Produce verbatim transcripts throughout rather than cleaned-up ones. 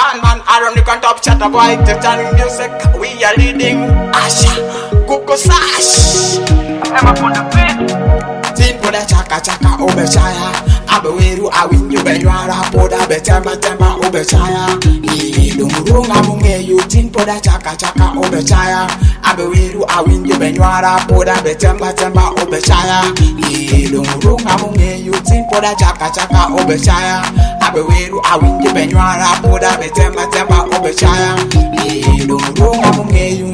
Bandman, Aaron, you can top chat boy. Titanic music, we are leading. Asha, Coco Sash. I'm up on the beat. Tin for the chaka chaka obechaya. Abeweru awinyu benywara poda betemba temba obechaya. Idumurunga munge you tin for the chaka chaka obechaya. Abeweru awinyu benywara poda betemba temba obechaya. Idumurunga munge you tin for the chaka chaka obechaya. Abeweru awinyu benywara poda betemba temba obechaya. Idumurunga munge you.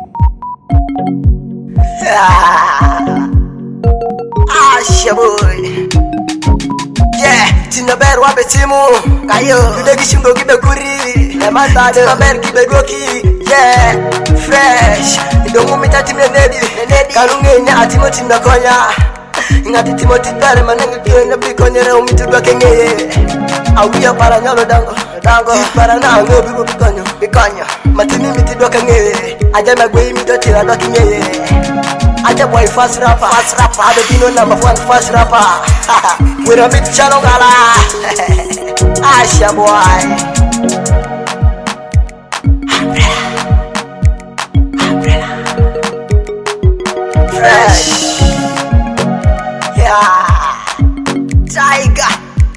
Asha boy. Yeah, tina ber wa betimu kayo kide gishingo gibe kuri le mata de ber gibe goki. Yeah, fresh ndongo mitati menedi kalunge nya atimo tinda konya ngati timoti dare manenge kiene bikonyere umitudwa kengeye awia para nyalo dango dango para na ngo bigo bikonyo bikonyo matimi mitidwa kengeye aja magwe mitoti la kengeye aja boy fast rapper fast rapper ade bino number one fast rapper we don't meet channel gala Asha boy umbrella umbrella fresh yeah tiger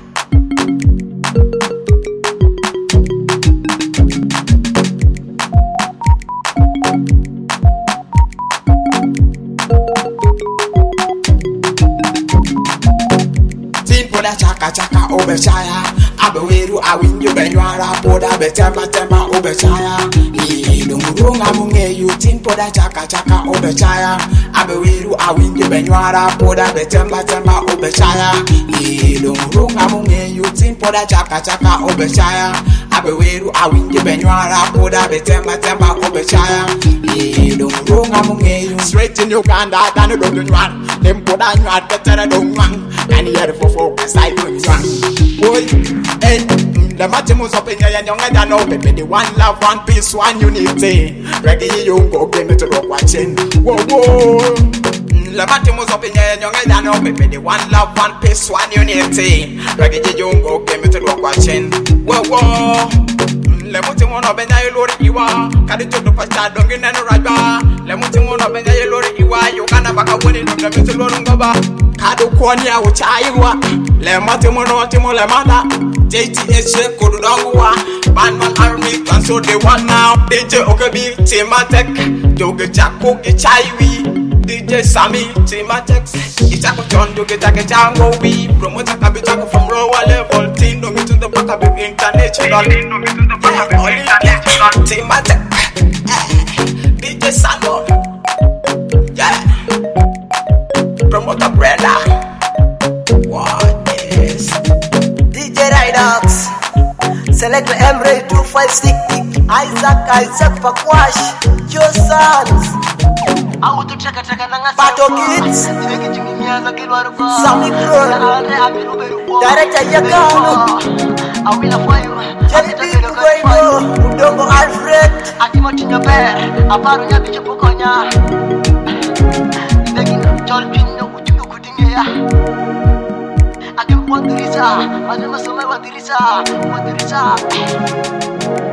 chaka chaka obechaya abeweru awinyu benywara poda betemba temba obechaya idumurunga munge you tin poda chaka chaka obechaya abeweru awinyu benywara poda betemba temba obechaya idumurunga munge you tin poda chaka chaka obechaya abeweru awinyu benywara poda betemba temba obechaya idumurunga munge you straight in Uganda than do you want them poda nywat betere don't want and here for focus I do you boy hey the matimus up in your young and no baby the one love one peace one unity reggae you go game to rock watching whoa whoa the matimus up in your young and no baby the one love one peace one unity reggae you go game to rock watching whoa whoa le mutimu no benya yelori iwa kadi to pasta dongi nenu raja le mutimu no benya yelori iwa yo kana baka woni no le mutimu ngaba kadu konya uchaiwa le mutimu no timu le manda J T S kodu dongwa Bandman army can so they want now D J Okebi Timatek doge chako gichaiwi D J Sammy Timatek ichako John doge take chango we promoter kabitako from lower level team no me to the back of international team no me to the back of international Timatek D J Sano yeah promoter Brenda what is D J Ridox select the Emre two five six Isaac Isaac Pakwash your sons au tu chaka chaka nanga Pato Kids Sammy Crow director Yakano awila fayo Jelly Bean Guaido Udongo Alfred atimo tinyobe aparo nyabicho pokonya ndegino tolpino utuko kudingeya akem wandirisa adema somai wandirisa wandirisa